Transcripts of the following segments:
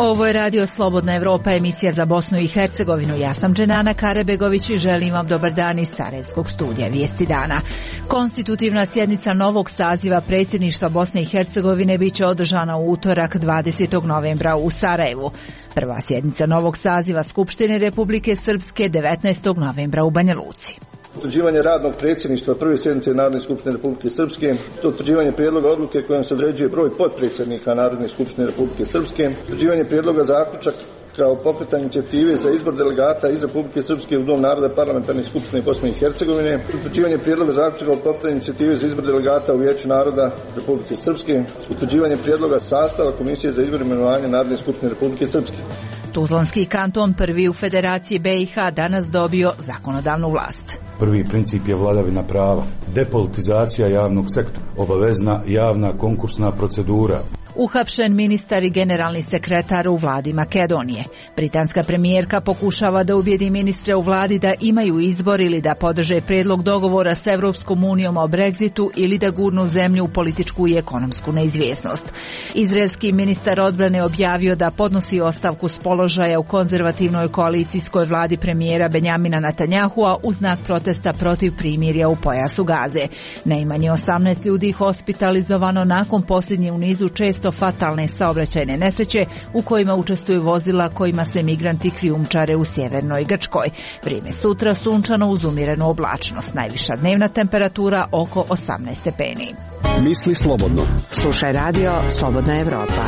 Ovo je Radio Slobodna Evropa, emisija za Bosnu i Hercegovinu. Ja sam Dženana Karebegović i želim vam dobar dan iz Sarajevskog studija Vijesti dana. Konstitutivna sjednica novog saziva predsjedništva Bosne i Hercegovine biće održana u utorak 20. novembra u Sarajevu. Prva sjednica novog saziva Skupštine Republike Srpske 19. novembra u Banja Luci. Utvrđivanje radnog predsjedništva prve sjednice Narodne skupštine Republike Srpske, utvrđivanje prijedloga odluke kojom se određuje broj potpredsjednika Narodne skupštine Republike Srpske, utvrđivanje prijedloga zaključaka kao pokretanje inicijative za izbor delegata iz Republike Srpske u Dom naroda Parlamentarne skupštine Bosne i Hercegovine, utvrđivanje prijedloga zaključaka kao pokretanje inicijative za izbor delegata u Vijeću naroda Republike Srpske, utvrđivanje prijedloga sastava Komisije za izbor i imenovanje Narodne skupštine Republike Srpske. Tuzlanski kanton, prvi u Federaciji BiH, danas dobio zakonodavnu vlast. Prvi princip je vladavina prava, depolitizacija javnog sektora, obavezna javna konkursna procedura. Uhapšen ministar i generalni sekretar u vladi Makedonije. Britanska premijerka pokušava da ubijedi ministre u vladi da imaju izbor ili da podrže prijedlog dogovora s Evropskom unijom o Brexitu ili da gurnu zemlju u političku i ekonomsku neizvjesnost. Izraelski ministar odbrane objavio da podnosi ostavku s položaja u konzervativnoj koalicijskoj vladi premijera Benjamina Netanjahua u znak protesta protiv primirja u pojasu Gaze. Najmanje 18 ljudi hospitalizovano nakon posljednje u nizu često fatalne saobraćajne nesreće u kojima učestvuju vozila kojima se migranti krijumčare u sjevernoj Grčkoj. Vrijeme sutra sunčano uz umjerenu oblačnost. Najviša dnevna temperatura oko 18 stepeni. Misli slobodno. Slušaj Radio Slobodna Evropa.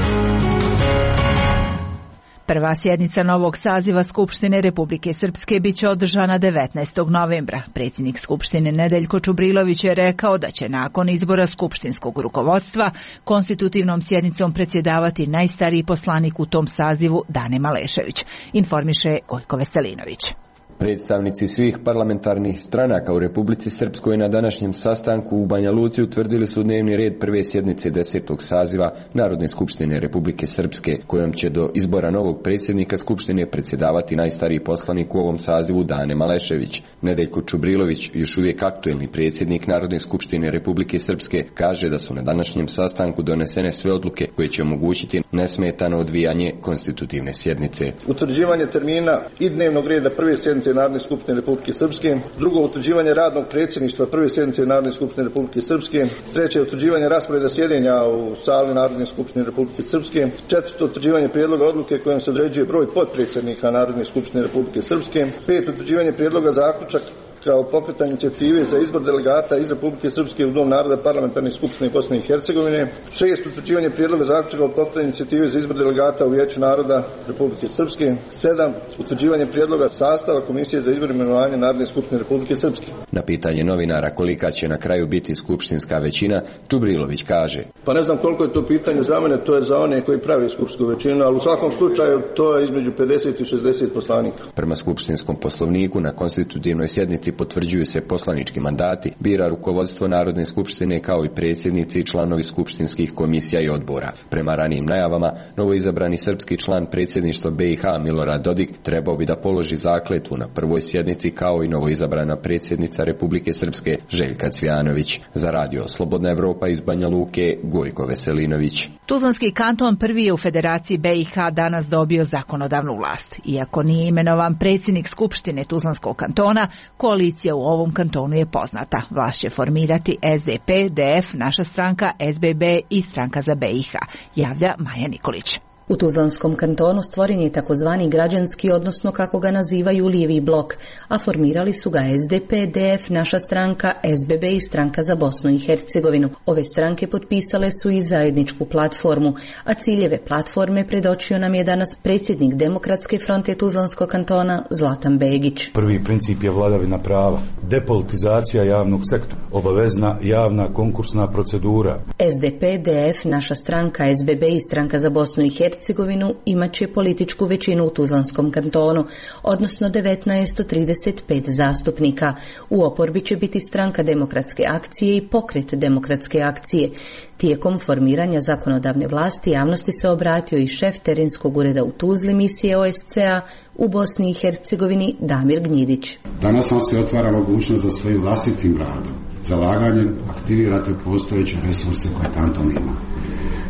Prva sjednica novog saziva Skupštine Republike Srpske biće održana 19. novembra. Predsjednik Skupštine Nedeljko Čubrilović je rekao da će nakon izbora skupštinskog rukovodstva konstitutivnom sjednicom predsjedavati najstariji poslanik u tom sazivu Dane Malešević, informiše Gojko Veselinović. Predstavnici svih parlamentarnih stranaka u Republici Srpskoj na današnjem sastanku u Banja Luci utvrdili su dnevni red prve sjednice 10. saziva Narodne skupštine Republike Srpske, kojom će do izbora novog predsjednika Skupštine predsjedavati najstariji poslanik u ovom sazivu Dane Malešević. Nedeljko Čubrilović, još uvijek aktuelni predsjednik Narodne skupštine Republike Srpske, kaže da su na današnjem sastanku donesene sve odluke koje će omogućiti nesmetano odvijanje konstitutivne sjednice. Utvrđivanje termina i dnevnog reda prve sjednice Narodne skupštine Republike Srpske, drugo utvrđivanje radnog predsjedništva prve sjednice Narodne skupštine Republike Srpske, treće utvrđivanje rasporeda sjedenja u sali Narodne skupštine Republike Srpske, četvrto utvrđivanje prijedloga odluke kojom se određuje broj potpredsjednika Narodne skupštine Republike Srpske, pet utvrđivanje prijedloga zaključaka kao pokretanje inicijative za izbor delegata iz Republike Srpske u Dom naroda Parlamentarne skupštine Bosne i Hercegovine, šest utvrđivanje prijedloga zaključaka kao pokretanje inicijative za izbor delegata u Vijeću naroda Republike Srpske, sedam utvrđivanje prijedloga sastava Komisije za izbor i imenovanje Narodne skupštine Republike Srpske. Na pitanje novinara kolika će na kraju biti skupštinska većina, Čubrilović kaže: Pa ne znam koliko je to pitanje za mene, to je za one koji pravi skupštinsku većinu, ali u svakom slučaju to je između 50 i 60 poslanika. Prema skupštinskom poslovniku na konstitutivnoj sjednici potvrđuju se poslanički mandati, bira rukovodstvo Narodne skupštine kao i predsjednici i članovi skupštinskih komisija i odbora. Prema ranijim najavama, novoizabrani srpski član predsjedništva BiH Milorad Dodik trebao bi da položi zakletvu na prvoj sjednici kao i novoizabrana predsjednica Republike Srpske Željka Cvijanović. Za Radio Slobodna Evropa iz Banja Luke, Gojko Veselinović. Tuzlanski kanton prvi je u Federaciji BiH danas dobio zakonodavnu vlast. Iako nije imenovan predsjednik Skupštine Tuzlanskog kantona, koalicija u ovom kantonu je poznata. Vlast će formirati SDP, DF, Naša stranka, SBB i Stranka za BiH, javlja Maja Nikolić. U Tuzlanskom kantonu stvoren je takozvani građanski, odnosno kako ga nazivaju lijevi blok, a formirali su ga SDP, DF, Naša stranka, SBB i Stranka za Bosnu i Hercegovinu. Ove stranke potpisale su i zajedničku platformu, a ciljeve platforme predočio nam je danas predsjednik Demokratske fronte Tuzlanskog kantona Zlatan Begić. Prvi princip je vladavina prava, depolitizacija javnog sektora, obavezna javna konkursna procedura. SDP, DF, Naša stranka, SBB i Stranka za Bosnu i Hercegovinu imat će političku većinu u Tuzlanskom kantonu, odnosno 19 od 35 zastupnika. U oporbi će biti Stranka demokratske akcije i Pokret demokratske akcije. Tijekom formiranja zakonodavne vlasti javnosti se obratio i šef terenskog ureda u Tuzli misije OSCE-a u Bosni i Hercegovini Damir Gnjidić. Danas vam se otvara mogućnost da svojim vlastitim radom, zalaganjem aktivirate postojeće resurse koje kanton ima.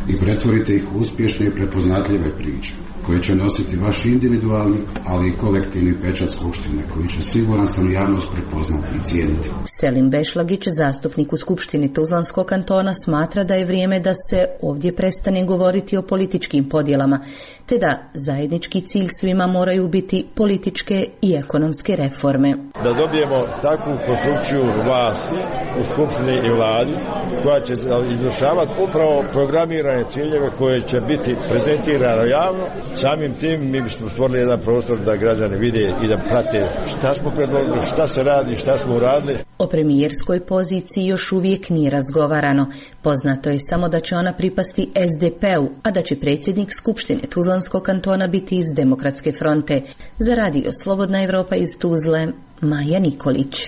i pretvorite ih u uspješne i prepoznatljive priče koje će nositi vaš individualni, ali i kolektivni pečat Skupštine, koji će siguran sam javnost prepoznati i cijeniti. Selim Bešlagić, zastupnik u Skupštini Tuzlanskog kantona, smatra da je vrijeme da se ovdje prestane govoriti o političkim podjelama, te da zajednički cilj svima moraju biti političke i ekonomske reforme. Da dobijemo takvu konstrukciju vlasti u Skupštini i vladi koja će izvršavati upravo programirane ciljeve koje će biti prezentirano javno. Samim tim mi bismo stvorili jedan prostor da građani vide i da prate šta smo predložili, šta se radi, šta smo uradili. O premijerskoj poziciji još uvijek nije razgovarano. Poznato je samo da će ona pripasti SDP-u, a da će predsjednik Skupštine Tuzlanskog kantona biti iz Demokratske fronte. Za radio Slobodna Evropa iz Tuzle, Maja Nikolić.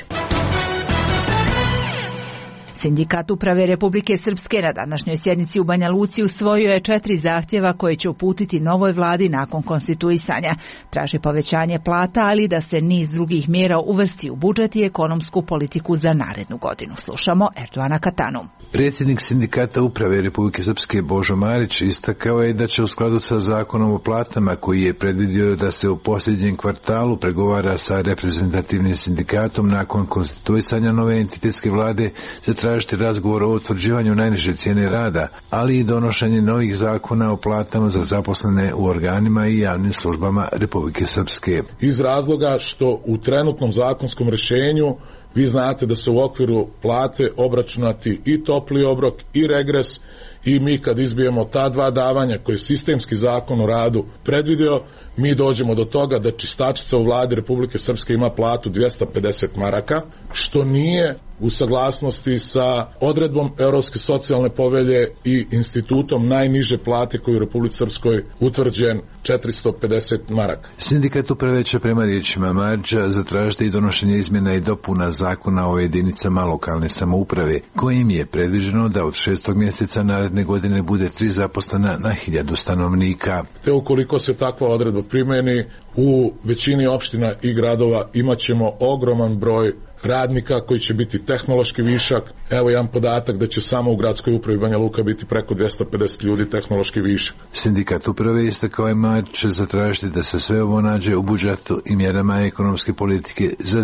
Sindikat uprave Republike Srpske na današnjoj sjednici u Banja Luci usvojio je 4 zahtjeva koje će uputiti novoj vladi nakon konstituisanja. Traži povećanje plata, ali da se niz drugih mjera uvrsti u budžet i ekonomsku politiku za narednu godinu. Slušamo Erdoana Katanu. Predsjednik Sindikata uprave Republike Srpske Božo Marić istakao je da će u skladu sa zakonom o platama, koji je predvidio da se u posljednjem kvartalu pregovara sa reprezentativnim sindikatom nakon konstituisanja nove entitetske vlade, se tražiti razgovor o utvrđivanju najniže cijene rada, ali i donošenje novih zakona o platama za zaposlene u organima i javnim službama Republike Srpske. Iz razloga što u trenutnom zakonskom rješenju vi znate da se u okviru plate obračunati i topli obrok i regres, i mi kad izbijemo ta dva davanja koje je sistemski zakon o radu predvidio, mi dođemo do toga da čistačica u vladi Republike Srpske ima platu 250 maraka, što nije u saglasnosti sa odredbom Europske socijalne povelje i institutom najniže plate koji u Republici Srpskoj utvrđen 450 maraka. Sindikat uprave će prema riječima Marića zatražiti i donošenje izmjena i dopuna zakona o jedinicama lokalne samouprave, kojim je predviđeno da od 6. mjeseca naredne godine bude 3 zaposlena na 1000 stanovnika. Te ukoliko se takva odredba primjeni, u većini opština i gradova imat ćemo ogroman broj radnika koji će biti tehnološki višak. Evo jedan podatak da će samo u gradskoj upravi Banja Luka biti preko 250 ljudi tehnološki višak. Sindikat uprave istakao je Marić će zatražiti da se sve ovo nađe u budžetu i mjerama ekonomske politike za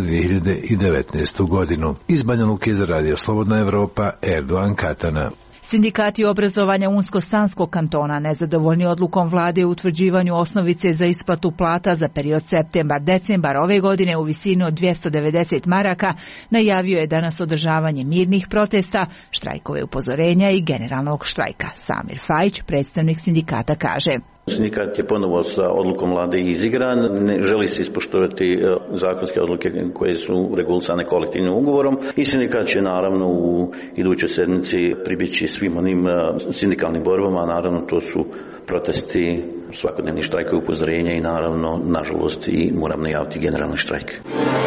2019. godinu. Iz Banja Luke za radio Slobodna Evropa, Erdoan Katana. Sindikati obrazovanja Unsko-Sanskog kantona nezadovoljni odlukom vlade u utvrđivanju osnovice za isplatu plata za period septembar-decembar ove godine u visini od 290 maraka najavio je danas održavanje mirnih protesta, štrajkove upozorenja i generalnog štrajka. Samir Fajić, predstavnik sindikata, kaže: Sindikat je ponovo sa odlukom vlade izigran, ne želi se ispoštovati zakonske odluke koje su regulisane kolektivnim ugovorom i sindikat će naravno u idućoj sedmici pribjeći svim onim sindikalnim borbama, naravno to su protesti, svakodnevni štrajkovi upozorenja i naravno, nažalost, i moram najaviti generalni štrajk.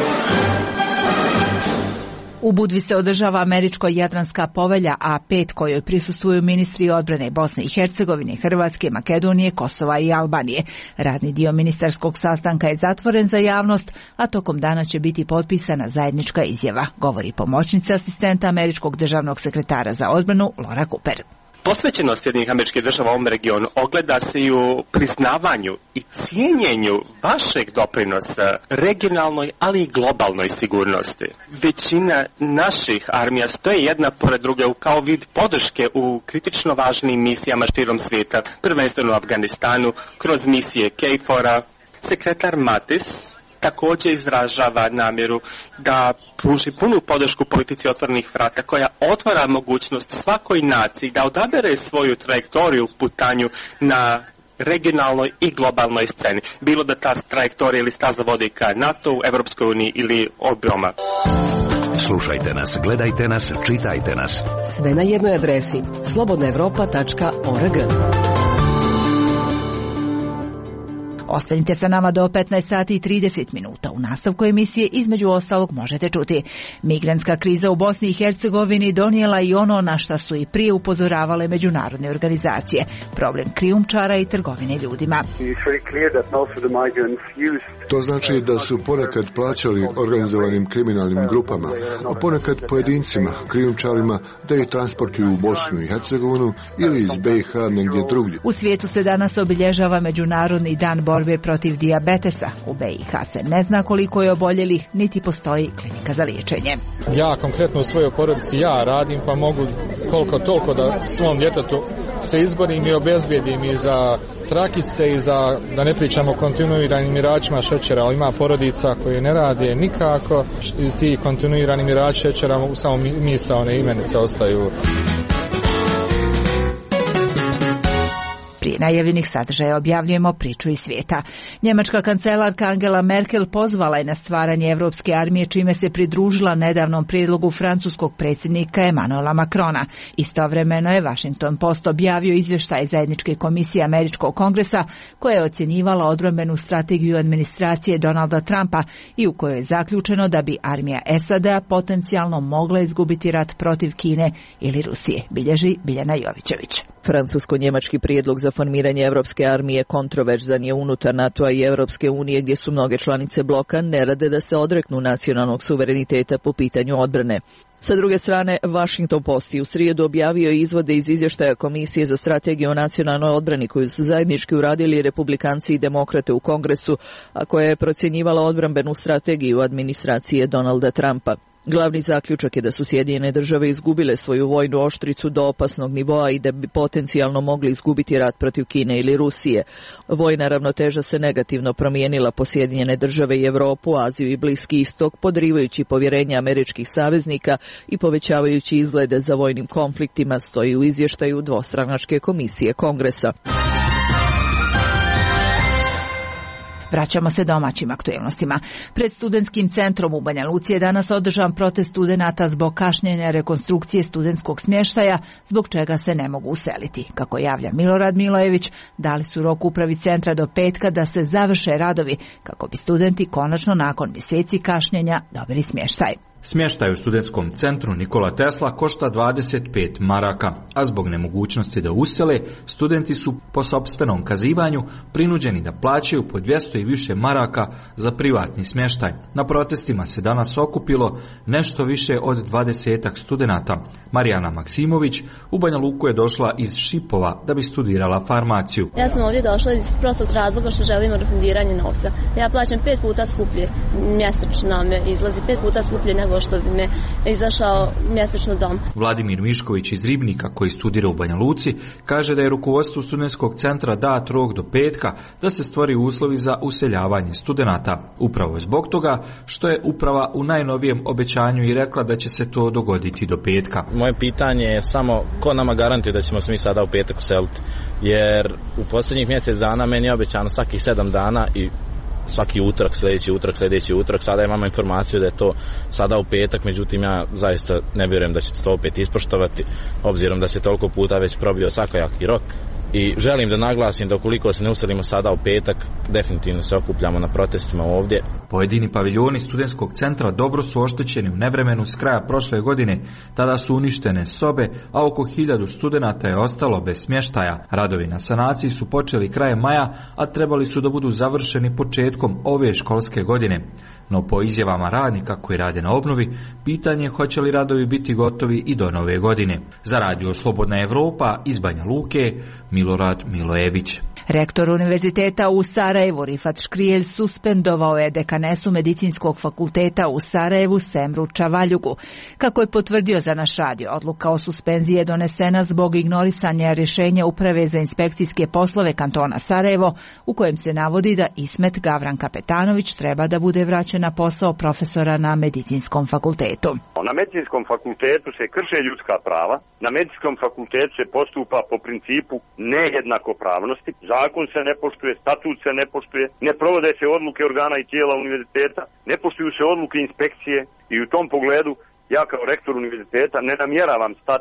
U Budvi se održava Američko-Jadranska povelja A5 kojoj prisustvuju ministri odbrane Bosne i Hercegovine, Hrvatske, Makedonije, Kosova i Albanije. Radni dio ministarskog sastanka je zatvoren za javnost, a tokom dana će biti potpisana zajednička izjava, govori pomoćnica asistenta američkog državnog sekretara za odbranu Laura Cooper. Posvećenost Sjedinjenih Američkih Država u ovom regionu ogleda se i u priznavanju i cijenjenju vašeg doprinosa regionalnoj, ali i globalnoj sigurnosti. Većina naših armija stoje jedna pored druge kao vid podrške u kritično važnim misijama širom svijeta, prvenstveno u Afganistanu, kroz misije KFOR-a. Sekretar Mattis također izražava namjeru da pruži punu podršku politici otvorenih vrata koja otvara mogućnost svakoj naciji da odabere svoju trajektoriju u putanju na regionalnoj i globalnoj sceni. Bilo da ta trajektorija ili staza vodi ka NATO, Evropskoj uniji ili oboma. Slušajte nas, gledajte nas, čitajte nas. Sve na jednoj adresi slobodnaevropa.org. Ostanite sa nama do 15 sati i 30 minuta. U nastavku emisije između ostalog možete čuti: migrantska kriza u Bosni i Hercegovini donijela i ono na šta su i prije upozoravale međunarodne organizacije, problem krijumčara i trgovine ljudima. To znači da su ponekad plaćali organizovanim kriminalnim grupama, a ponekad pojedincima, krijumčarima, da ih transportuju u Bosnu i Hercegovinu ili iz BiH negdje drugdje. U svijetu se danas obilježava Međunarodni dan borbe protiv dijabetesa. U BiH se ne zna koliko je oboljelih, niti postoji klinika za liječenje. Ja konkretno u svojoj porodici radim, pa mogu koliko toliko da svom djetetu se izborim i obezbijedim i za trakice i za, da ne pričamo o kontinuiranim miračima šećera, ali ima porodica koji ne rade nikako i ti kontinuirani mirači šećera samo misaone imenice ostaju. Prije najavljenih sadržaja objavljujemo priču iz svijeta. Njemačka kancelarka Angela Merkel pozvala je na stvaranje Evropske armije, čime se pridružila nedavnom prijedlogu francuskog predsjednika Emmanuela Macrona. Istovremeno je Washington Post objavio izvještaj zajedničke komisije Američkog kongresa koja je ocjenjivala odbrambenu strategiju administracije Donalda Trumpa i u kojoj je zaključeno da bi armija SAD-a potencijalno mogla izgubiti rat protiv Kine ili Rusije, bilježi Biljana Jovićević. Francusko-njemački prijedlog za formiranje Evropske armije kontroverzan je unutar NATO-a i Evropske unije, gdje su mnoge članice bloka ne rade da se odreknu nacionalnog suvereniteta po pitanju odbrane. Sa druge strane, Washington Post u srijedu objavio izvode iz izvještaja Komisije za strategiju o nacionalnoj odbrani koju su zajednički uradili Republikanci i Demokrate u Kongresu, a koja je procjenjivala odbrambenu strategiju administracije Donalda Trumpa. Glavni zaključak je da su Sjedinjene Države izgubile svoju vojnu oštricu do opasnog nivoa i da bi potencijalno mogli izgubiti rat protiv Kine ili Rusije. Vojna ravnoteža se negativno promijenila po Sjedinjene Države i Europu, Aziju i Bliski istok, podrivajući povjerenje američkih saveznika i povećavajući izglede za vojnim konfliktima, stoji u izvještaju dvostranačke komisije Kongresa. Vraćamo se domaćim aktuelnostima. Pred studentskim centrom u Banja Luci je danas održan protest studenata zbog kašnjenja rekonstrukcije studentskog smještaja, zbog čega se ne mogu useliti. Kako javlja Milorad Milojević, dali su rok upravi centra do petka da se završe radovi, kako bi studenti konačno nakon mjeseci kašnjenja dobili smještaj. Smještaj u studentskom centru Nikola Tesla košta 25 maraka, a zbog nemogućnosti da usele, studenti su po sopstvenom kazivanju prinuđeni da plaćaju po 200 i više maraka za privatni smještaj. Na protestima se danas okupilo nešto više od 20 studenata. Marijana Maksimović u Banja Luku je došla iz Šipova da bi studirala farmaciju. Ja sam ovdje došla iz prostog razloga što želimo refundiranje novca. Ja plaćam 5 puta skuplje, mjesečno me izlazi 5 puta skuplje nego što bi me izašao mjesečno dom. Vladimir Mišković iz Ribnika, koji studira u Banja Luci, kaže da je rukovodstvu studentskog centra dat rok do petka da se stvori uslovi za useljavanje studenata. Upravo zbog toga što je uprava u najnovijem obećanju i rekla da će se to dogoditi do petka. Moje pitanje je samo ko nama garantuje da ćemo se mi sada u petak useliti, jer u posljednjih mjesec dana meni je obećano svakih 7 dana i svaki utorak, sljedeći utorak. Sada imamo informaciju da je to sada u petak, međutim ja zaista ne vjerujem da ćete to opet ispoštovati, obzirom da se toliko puta već probio svakojaki rok. I želim da naglasim da ukoliko se ne uselimo sada u petak, definitivno se okupljamo na protestima ovdje. Pojedini paviljoni studentskog centra dobro su oštećeni u nevremenu s kraja prošle godine. Tada su uništene sobe, a oko 1000 studenata je ostalo bez smještaja. Radovi na sanaciji su počeli krajem maja, a trebali su da budu završeni početkom ove školske godine. No po izjavama radnika koji rade na obnovi, pitanje je hoće li radovi biti gotovi i do nove godine. Za Radio Slobodna Evropa iz Banja Luke, Milorad Milojević. Rektor Univerziteta u Sarajevu Rifat Škrijelj suspendovao je dekanesu Medicinskog fakulteta u Sarajevu Semru Čavaljugu. Kako je potvrdio za naš radio, odluka o suspenziji je donesena zbog ignorisanja rješenja Uprave za inspekcijske poslove kantona Sarajevo, u kojem se navodi da Ismet Gavran Kapetanović treba da bude vraćen na posao profesora na Medicinskom fakultetu. Na Medicinskom fakultetu se krše ljudska prava, na Medicinskom fakultetu se postupa po principu nejednakopravnosti, zakon se ne poštuje, statut se ne poštuje, ne provode se odluke organa i tijela univerziteta, ne poštuju se odluke inspekcije i u tom pogledu ja kao rektor univerziteta ne namjeravam stati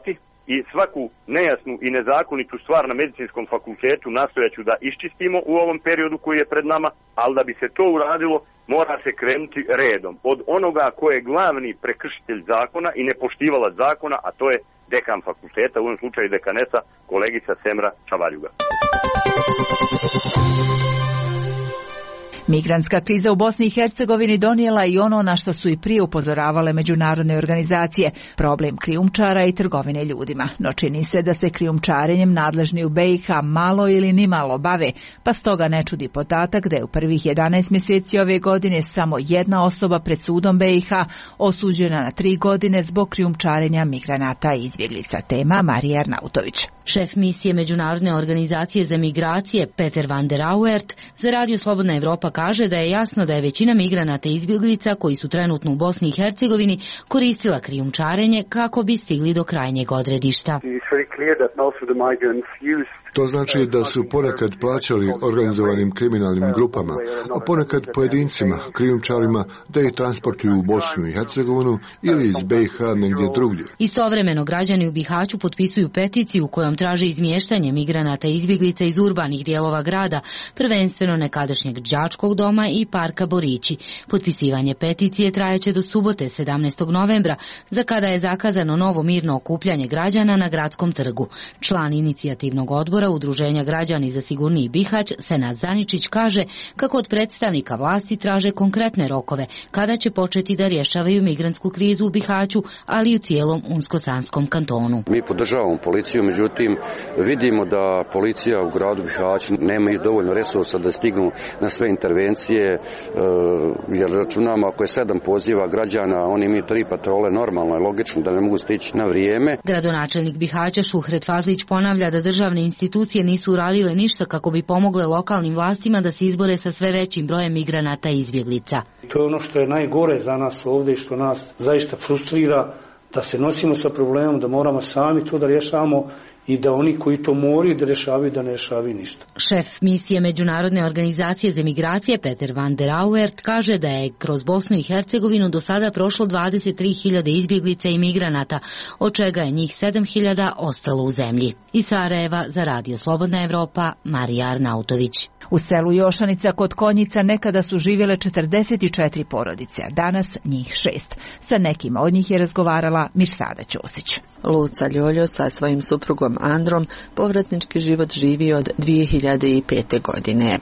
i svaku nejasnu i nezakonitu stvar na medicinskom fakultetu nastojaću da iščistimo u ovom periodu koji je pred nama, ali da bi se to uradilo mora se krenuti redom od onoga ko je glavni prekršitelj zakona i nepoštivalac zakona, a to je dekan fakulteta, u ovom slučaju dekanesa, kolegica Semra Čavaljuga. Migrantska kriza u Bosni i Hercegovini donijela i ono na što su i prije upozoravale međunarodne organizacije, problem krijumčara i trgovine ljudima. No čini se da se krijumčarenjem nadležni u BiH malo ili nimalo bave, pa stoga ne čudi podatak da je u prvih 11 mjeseci ove godine samo jedna osoba pred sudom BiH osuđena na 3 godine zbog krijumčarenja migranata i izbjeglica. Tema Marija Arnautović. Šef misije Međunarodne organizacije za migracije Peter van der Auwert za Radio Slobodna Evropa kaže da je jasno da je većina migranata i izbjeglica koji su trenutno u Bosni i Hercegovini koristila krijumčarenje kako bi stigli do krajnjeg odredišta. To znači da su ponekad plaćali organizovanim kriminalnim grupama, a ponekad pojedincima, krijumčarima, da ih transportuju u Bosnu i Hercegovinu ili iz BiH negdje drugdje. Istovremeno građani u Bihaću potpisuju peticiju kojom traže izmještanje migranata i izbjeglica iz urbanih dijelova grada, prvenstveno nekadašnjeg đačkog doma i parka Borići. Potpisivanje peticije trajeće do subote 17. novembra, za kada je zakazano novo mirno okupljanje građana na gradskom trgu. Član inicijativnog odbora Udruženja građani za sigurniji Bihać, Senad Zaničić, kaže kako od predstavnika vlasti traže konkretne rokove kada će početi da rješavaju migrantsku krizu u Bihaću, ali i u cijelom Unsko-Sanskom kantonu. Mi podržavamo policiju, međutim vidimo da policija u gradu Bihaću nema dovoljno resursa da stignu na sve intervencije, jer računamo ako je 7 poziva građana, oni imaju 3 patrole, normalno je logično da ne mogu stići na vrijeme. Gradonačelnik Bihaća Šuhret Fazlić ponavlja da državne institucije nisu uradile ništa kako bi pomogle lokalnim vlastima da se izbore sa sve većim brojem migranata i izbjeglica. To je ono što je najgore za nas ovdje i što nas zaista frustrira, da se nosimo sa problemom, da moramo sami to da rješavamo i da oni koji to moraju da rješavaju, da ne rješavaju ništa. Šef misije Međunarodne organizacije za migracije Peter van der Auwert kaže da je kroz Bosnu i Hercegovinu do sada prošlo 23.000 izbjeglica i migranata, od čega je njih 7.000 ostalo u zemlji. Iz Sarajeva za Radio Slobodna Evropa, Marija Arnautović. U selu Jošanica kod Konjica nekada su živjele 44 porodice, a danas njih 6. Sa nekima od njih je razgovarala Mirsada Ćosić. Luca Ljoljo sa svojim suprugom Androm povratnički život živi od 2005. godine.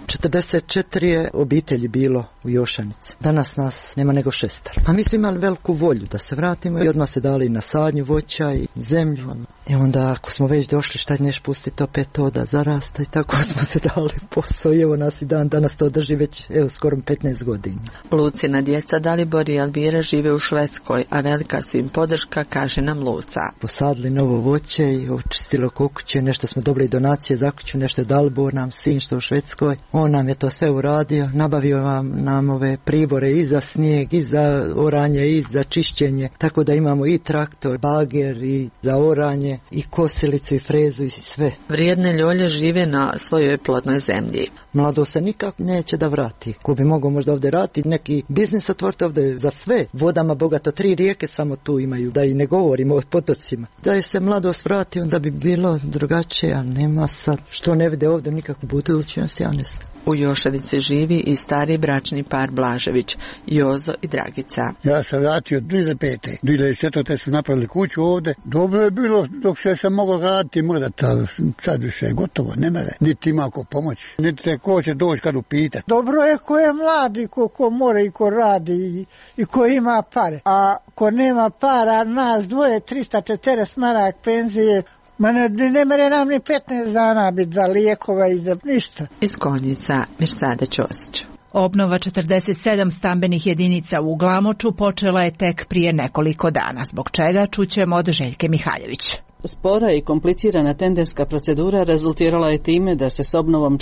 44 je obitelji bilo u Jošanici. Danas nas nema nego 6. A mi smo imali veliku volju da se vratimo i odmah se dali na sadnju voća i zemlju. I onda ako smo već došli, šta neš pustiti opet to da zarasta i tako smo se dali posao. I evo nas i danas to drži već skoro 15 godina. Lucina djeca Dalibor i Elvira žive u Švedskoj, a velika su im podrška, kaže nam Luca. Posadili novo voće i očistilo kuće, nešto smo dobili donacije za kuću, nešto je Dalibor nam sin što u Švedskoj. On nam je to sve uradio, nabavio nam ove pribore i za snijeg, i za oranje, i za čišćenje, tako da imamo i traktor, bager, i za oranje, i kosilicu, i frezu, i sve. Vrijedne Ljolje žive na svojoj plodnoj zemlji. Mlado se nikak neće da vrati. Ko bi mogao možda ovdje raditi, neki biznis otvoriti ovdje za sve. Vodama bogato, 3 rijeke samo tu imaju, da i ne govorimo o potocima. Da je se mladost vrati, onda bi bilo drugačije, a nema sad. Što ne vide ovdje nikakvu budućnost, ja ne znam. U Jošanici živi i stari bračni par Blažević, Jozo i Dragica. Ja sam vratio 2005. 2004. su napravili kuću ovdje. Dobro je bilo dok se sam mogao raditi, možda sad više je gotovo, ne mere. Niti ima ko pomoći, niti te ko će doći kad upita. Dobro je ko je mladi, ko mora i ko radi i ko ima pare. A ko nema para, nas dvoje 340 marak penzije, ne mere nam ni 15 dana biti za lijekova i za ništa. Iz Konjica, Mirsada Ćosić. Obnova 47 stambenih jedinica u Glamoču počela je tek prije nekoliko dana, zbog čega čućemo od Željke Mihaljević. Spora i komplicirana tenderska procedura rezultirala je time da se s obnovom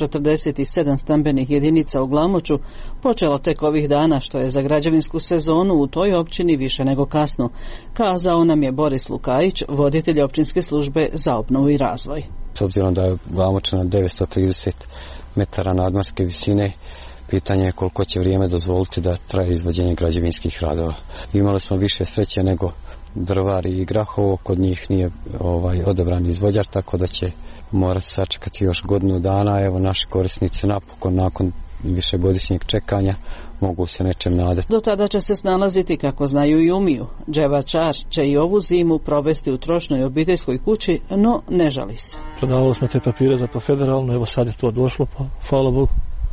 47 stambenih jedinica u Glamoču počelo tek ovih dana, što je za građevinsku sezonu u toj općini više nego kasno, kazao nam je Boris Lukajić, voditelj općinske službe za obnovu i razvoj. S obzirom da je Glamoč na 930 metara nadmorske visine, pitanje je koliko će vrijeme dozvoliti da traje izvođenje građevinskih radova. Imali smo više sreće nego Drvari i Grahovo, kod njih nije odabran izvođač, tako da će morati sačekati još godinu dana. Evo, naši korisnici napokon nakon višegodišnjeg čekanja mogu se nečem nadati. Do tada će se snalaziti kako znaju i umiju. Dževa Čar će i ovu zimu provesti u trošnoj obiteljskoj kući, no ne žali se. Prodavali smo te papire za po federalno, evo sad je to došlo, pa hvala Bogu.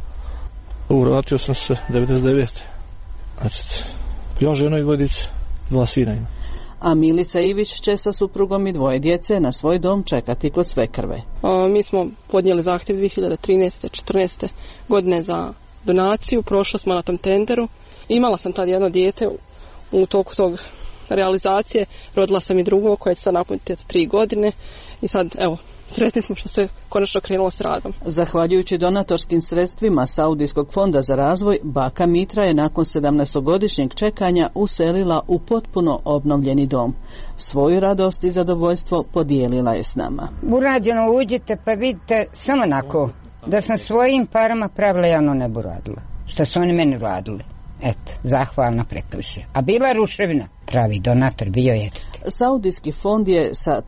Vratio sam se 99. Znači, ja žena i vodica, 2 sina ima. A Milica Ivić će sa suprugom i 2 djece na svoj dom čekati kod svekrve. Mi smo podnijeli zahtjev 2013-14. godine za donaciju, prošla smo na tom tenderu. Imala sam tad jedno dijete u toku tog realizacije, rodila sam i drugo koje će sad napuniti 3 godine i sad evo, sretni smo što se konačno krenulo s radom. Zahvaljujući donatorskim sredstvima Saudijskog fonda za razvoj, baka Mitra je nakon 17-godišnjeg čekanja uselila u potpuno obnovljeni dom. Svoju radost i zadovoljstvo podijelila je s nama. Urađeno, uđite pa vidite samo onako da sam svojim parama pravila javno ne bi radila. Što su oni meni radili. Eto, zahvalna prekrše. A bila ruševina. Pravi donator bio je. Saudijski fond je sa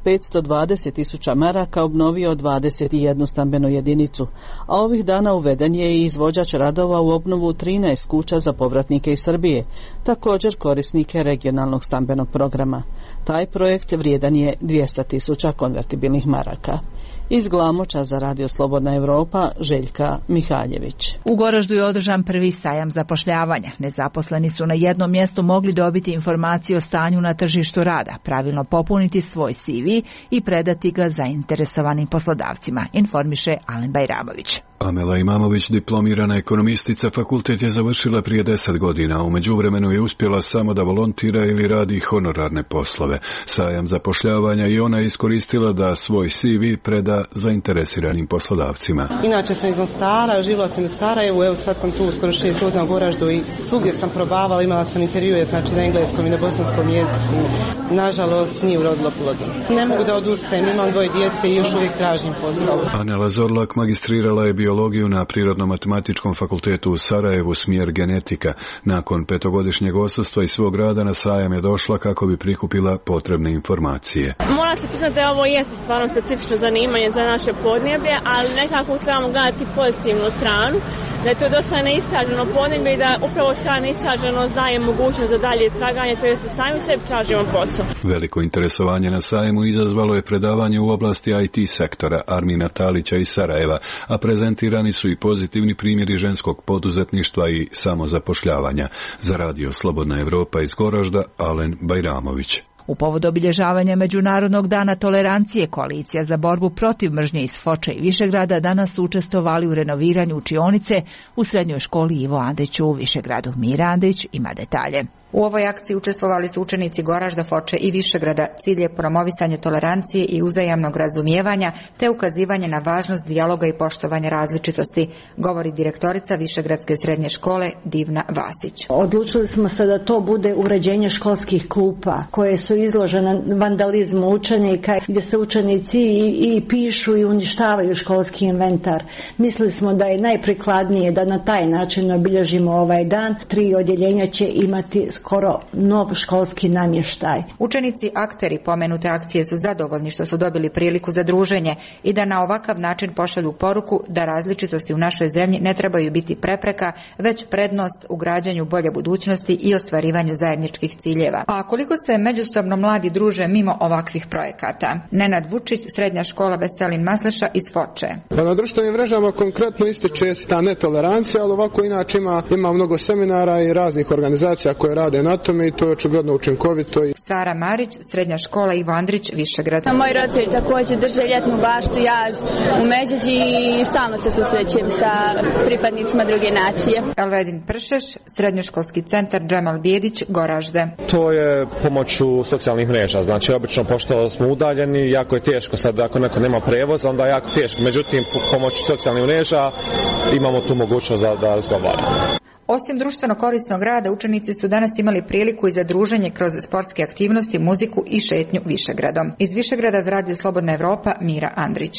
520.000 maraka obnovio 21 stambenu jedinicu, a ovih dana uveden je i izvođač radova u obnovu 13 kuća za povratnike iz Srbije, također korisnike regionalnog stambenog programa. Taj projekt vrijedan je 200.000 konvertibilnih maraka. Iz Glamoča za Radio Slobodna Evropa, Željka Mihaljević. U Goraždu je održan prvi sajam zapošljavanja. Nezaposleni su na jednom mjestu mogli dobiti informacije o stanju na tržištu rada, pravilno popuniti svoj CV i predati ga zainteresovanim poslodavcima, informiše Alen Bajramović. Amela Imamović, diplomirana ekonomistica, fakultet je završila prije 10 godina. U međuvremenu je uspjela samo da volontira ili radi honorarne poslove. Sajam zapošljavanja i ona je iskoristila da svoj CV preda zainteresiranim poslodavcima. Inače sam iz Mostara, živjela sam u Sarajevu, evo sad sam tu skoro 6 godina u Goraždu i svugdje sam probavala, imala sam intervjue, znači na engleskom i na bosanskom jeziku. Nažalost, nije urodilo plodom. Ne mogu da odustajem, imam 2 djece i još uvijek tražim posao. Anela Zorlak magistrirala je biologiju na Prirodno-matematičkom fakultetu u Sarajevu, smjer genetika. Nakon 5-godišnjeg odsustva iz svog rada na sajam je došla kako bi prikupila potrebne informacije. Moram se priznati da ovo jeste stvarno specifično zanimanje za naše podneblje, ali nekako trebamo gledati pozitivnu stranu, da je to dosta neistraženo podneblje i da upravo ta neistraženost daje mogućnost za dalje traganje, to jest da sami sebi tražimo posao. Veliko interesovanje na sajmu izazvalo je predavanje u oblasti IT sektora Armina Talića iz Sarajeva, a prezentirani su i pozitivni primjeri ženskog poduzetništva i samozapošljavanja. Za Radio Slobodna Evropa iz Goražda, Alen Bajramović. U povodu obilježavanja Međunarodnog dana tolerancije, Koalicija za borbu protiv mržnje iz Foče i Višegrada danas su učestvovali u renoviranju učionice u srednjoj školi Ivo Andrić u Višegradu. Mira Andrić ima detalje. U ovoj akciji učestvovali su učenici Goražda, Foče i Višegrada. Cilj je promovisanje tolerancije i uzajamnog razumijevanja te ukazivanje na važnost dijaloga i poštovanja različitosti, govori direktorica Višegradske srednje škole Divna Vasić. Odlučili smo se da to bude uređenje školskih klupa koje su izložene vandalizmu učenika, gdje se učenici i pišu i uništavaju školski inventar. Mislili smo da je najprikladnije da na taj način obilježimo ovaj dan. 3 odjeljenja će imati skoro nov školski namještaj. Učenici akteri pomenute akcije su zadovoljni što su dobili priliku za druženje i da na ovakav način pošalju poruku da različitosti u našoj zemlji ne trebaju biti prepreka, već prednost u građanju bolje budućnosti i ostvarivanju zajedničkih ciljeva. A koliko se međusobno mladi druže mimo ovakvih projekata? Nenad Vučić, srednja škola Veselin Masleša iz Foče. Pa na društvenim mrežama konkretno ističe ta netolerancija, ali ovako inače ima mnogo seminara i raznih organizacija koje rade na tome i to je očigledno učinkovito. Sara Marić, srednja škola Ivo Andrić, Višegrad. Moji roditelji također drže ljetnu baštu Jaz u Međeđi i stalno se susrećem sa pripadnicima druge nacije. Elvedin Pršeš, srednjoškolski centar Džemal Bijedić, Goražde. To je pomoću socijalnih mreža, znači obično pošto smo udaljeni, jako je teško sad ako neko nema prevoza, onda je jako teško, međutim pomoću socijalnih mreža imamo tu mogućnost da razgovaramo. Osim društveno korisnog rada, učenici su danas imali priliku i za druženje kroz sportske aktivnosti, muziku i šetnju Višegradom. Iz Višegrada za Radio Slobodna Evropa, Mira Andrić.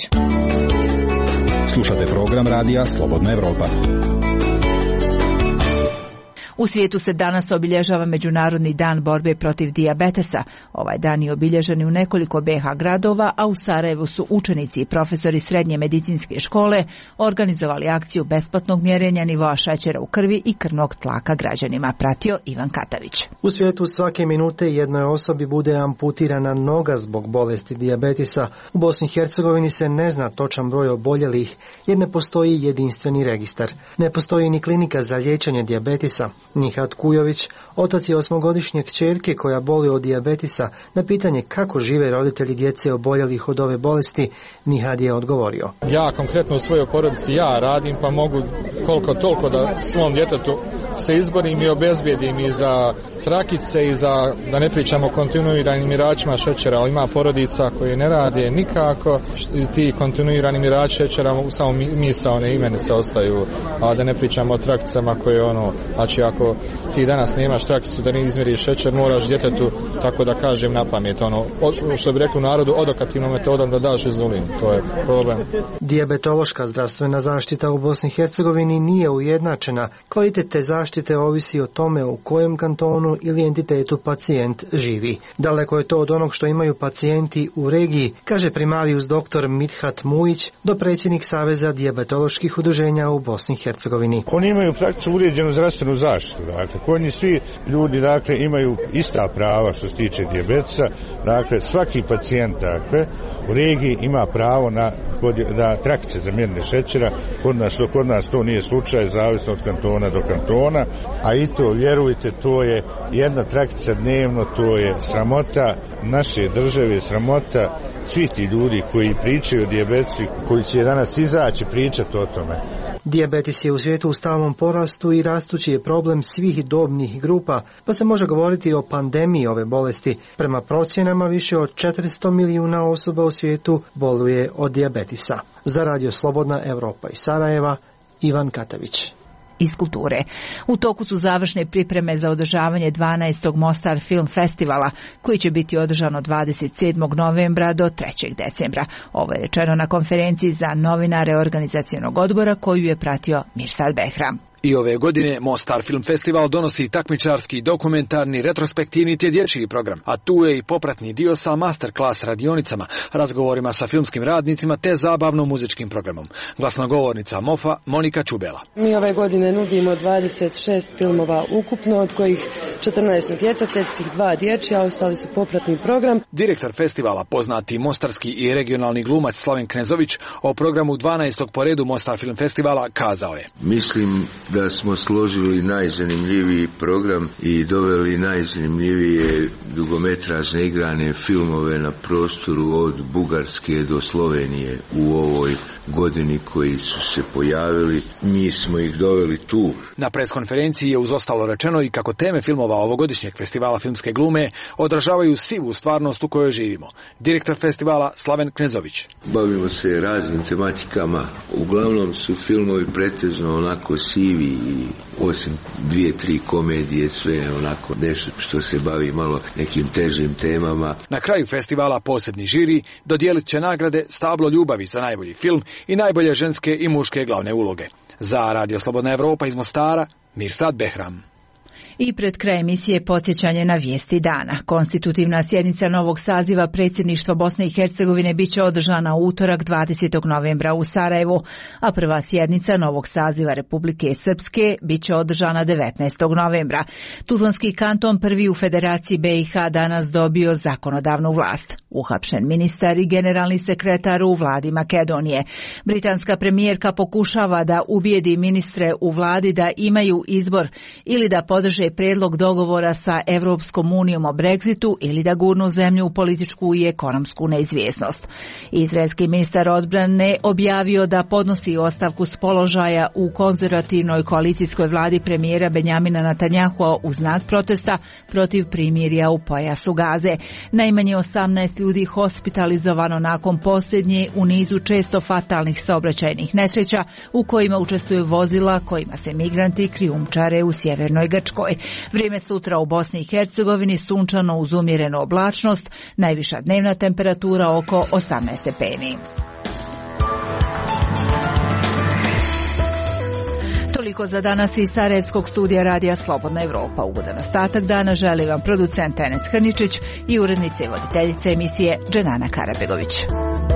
Slušate program Radija Slobodna Evropa. U svijetu se danas obilježava Međunarodni dan borbe protiv dijabetesa. Ovaj dan je obilježen u nekoliko BiH gradova, a u Sarajevu su učenici i profesori srednje medicinske škole organizovali akciju besplatnog mjerenja nivoa šećera u krvi i krvnog tlaka građanima, pratio Ivan Katavić. U svijetu svake minute jednoj osobi bude amputirana noga zbog bolesti dijabetesa. U Bosni i Hercegovini se ne zna točan broj oboljelih jer ne postoji jedinstveni registar. Ne postoji ni klinika za liječenje dijabetesa. Nihat Kujović, otac je 8-godišnje kćerke koja boli od dijabetesa, na pitanje kako žive roditelji djece oboljelih od ove bolesti, Nihat je odgovorio. Ja konkretno u svojoj porodici radim pa mogu koliko toliko da svom djetetu se izborim i obezbijedim i za trakice i za, da ne pričamo o kontinuiranim miračima šećera, ali ima porodica koji ne rade nikako, ti kontinuirani mirači šećera samo misaone imenice ostaju, a da ne pričamo o trakicama koje znači ako ti danas nemaš trakicu da ne izmjeriš šećer, moraš djetetu, tako da kažem na pamet, što bi rekli u narodu, odokativnom metodom da daš inzulin, to je problem. Dijabetološka zdravstvena zaštita u Bosni i Hercegovini nije ujednačena. Kvalitet te zaštite ovisi o tome u kojem kantonu ili entitetu pacijent živi. Daleko je to od onog što imaju pacijenti u regiji, kaže primarijus dr. Mithat Mujić, dopredsjednik Saveza dijabetoloških udruženja u Bosni i Hercegovini. Oni imaju praktično uređenu zdravstvenu zaštitu. Dakle, koji svi ljudi imaju ista prava što se tiče dijabetesa. Dakle, svaki pacijent u regiji ima pravo na trakice za mjerenje šećera. Kod nas to nije slučaj, zavisno od kantona do kantona, a i to, vjerujte, to je jedna trakica dnevno, to je sramota naše države, sramota svih ti ljudi koji pričaju o dijabetesu, koji će danas izaći pričati o tome. Dijabetes je u svijetu u stalnom porastu i rastući je problem svih dobnih grupa, pa se može govoriti o pandemiji ove bolesti. Prema procjenama više od 400 milijuna osoba u svijetu boluje od dijabetisa. Za Radio Slobodna Evropa iz Sarajeva, Ivan Katavić. Iz kulture. U toku su završne pripreme za održavanje 12. Mostar Film Festivala, koji će biti održan od 27. novembra do 3. decembra. Ovo je rečeno na konferenciji za novinare organizacionog odbora koju je pratio Mirsad Behram. I ove godine Mostar Film Festival donosi takmičarski, dokumentarni, retrospektivni te dječji program, a tu je i popratni dio sa masterclass radionicama, razgovorima sa filmskim radnicima te zabavno-muzičkim programom. Glasnogovornica MOFA Monika Čubela. Mi ove godine nudimo 26 filmova ukupno, od kojih 14 natjecateljskih, 2 dječja, a ostali su popratni program. Direktor festivala, poznati mostarski i regionalni glumac Slaven Knezović, o programu 12. po redu Mostar Film Festivala kazao je: Mislim da smo složili najzanimljiviji program i doveli najzanimljivije dugometražne igrane filmove na prostoru od Bugarske do Slovenije u ovoj godini koji su se pojavili. Mi smo ih doveli tu. Na preskonferenciji je uz ostalo rečeno i kako teme filmova ovogodišnjeg festivala filmske glume odražavaju sivu stvarnost u kojoj živimo. Direktor festivala Slaven Knezović. Bavimo se raznim tematikama. Uglavnom su filmovi pretežno onako sivi i osim 2-3 komedije sve onako nešto što se bavi malo nekim težim temama. Na kraju festivala posebni žiri dodijelit će nagrade Stablo ljubavi za najbolji film i najbolje ženske i muške glavne uloge. Za Radio Slobodna Evropa iz Mostara, Mirsad Behram. I pred kraj emisije podsjećanje na vijesti dana. Konstitutivna sjednica novog saziva predsjedništva Bosne i Hercegovine biće održana u utorak 20. novembra u Sarajevu, a prva sjednica novog saziva Republike Srpske biće održana 19. novembra. Tuzlanski kanton, prvi u Federaciji BiH, danas dobio zakonodavnu vlast. Uhapšen ministar i generalni sekretar u vladi Makedonije. Britanska premijerka pokušava da ubijedi ministre u vladi da imaju izbor ili da podrže predlog dogovora sa Evropskom unijom o Brexitu ili da gurnu zemlju u političku i ekonomsku neizvjesnost. Izraelski ministar odbrane objavio da podnosi ostavku s položaja u konzervativnoj koalicijskoj vladi premijera Benjamina Netanjahua u znak protesta protiv primirja u pojasu Gaze. Najmanje 18 ljudi hospitalizovano nakon posljednje u nizu često fatalnih saobraćajnih nesreća u kojima učestvuju vozila kojima se migranti krijumčare u sjevernoj Grčkoj. Vrijeme sutra u Bosni i Hercegovini sunčano uz umjerenu oblačnost, najviša dnevna temperatura oko 18 stepeni. Toliko toliko za danas iz Sarajevskog studija radija Slobodna Evropa. Ugodan ostatak dana želi vam producent Enes Hrničić i urednica i voditeljica emisije Dženana Karabegović.